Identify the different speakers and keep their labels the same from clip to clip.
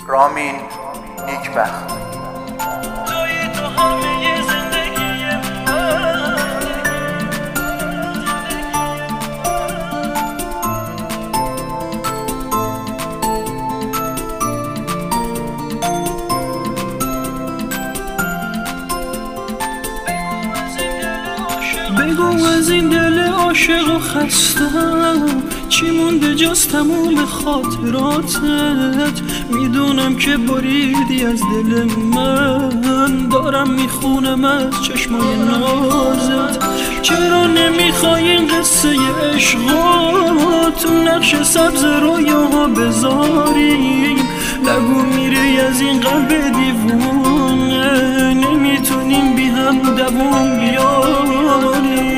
Speaker 1: رامین نیکبخت.
Speaker 2: تویی تو همه زندگی من. بگو از این دل عاشق و خستم چی مونده جز تموم خاطراتت. میدونم که بریدی از دل من، دارم میخونم از چشمای نازت. چرا نمیخوای این قصه عشقات تو نقش سبز رویاها بذاریم؟ نگو میری از این قلب دیوونه، نمیتونیم بی هم دوام بیاریم.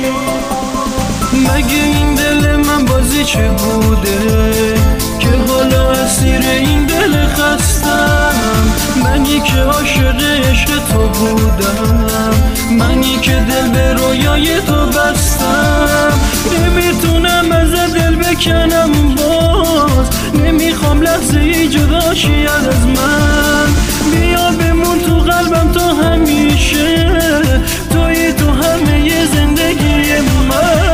Speaker 2: مگه این دل من بازی چه بوده که حالا اسیر این دل خستم؟ منی که عاشق عشق تو بودم، منی که دل به رویای تو بستم. نمیتونم از دل بکنم باز، نمیخوام لحظه ای جدا شی از من. بیا بمون تو قلبم تا همیشه، تویی تو همه زندگی من.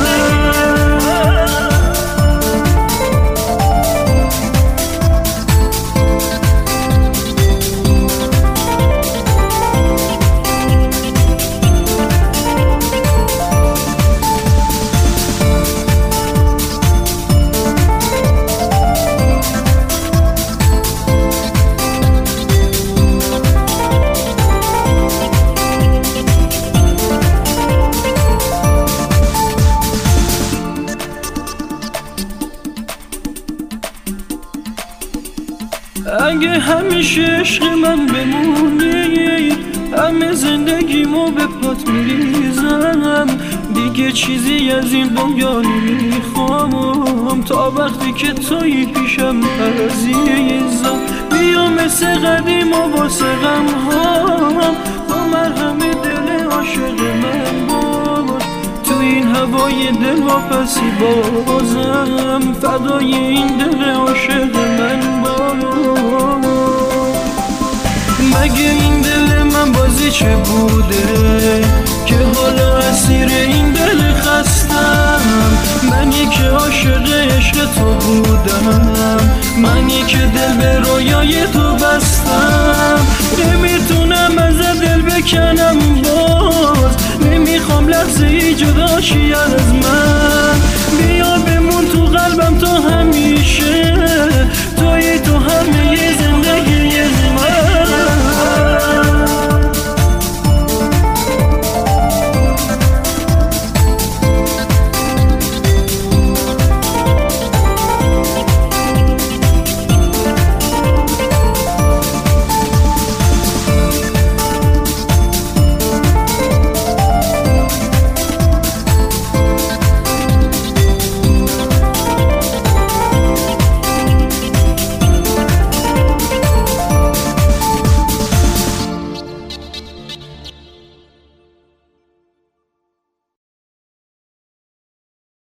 Speaker 2: اگه همیشه عشق من بمونی، همه زندگیمو به پات میریزم. دیگه چیزی از این دنیا نمیخوام تا وقتی که تویی پیشم عزیزم. بیا مثل قدیم و واسه غمهام با مرهم دل عاشق من باش. تو این هوای دل واپسی بازم، فدای این دل عاشق من باش. مگه این دل من بازی چه بوده که حالا اسیر این دل خستم؟ منی که عاشق عشق تو بودم، منی که دل به رویای تو بستم. نمیتونم از دل بکنم باز، نمیخوام لحظه ای جدا شی از من. بیا بمون تو قلبم تا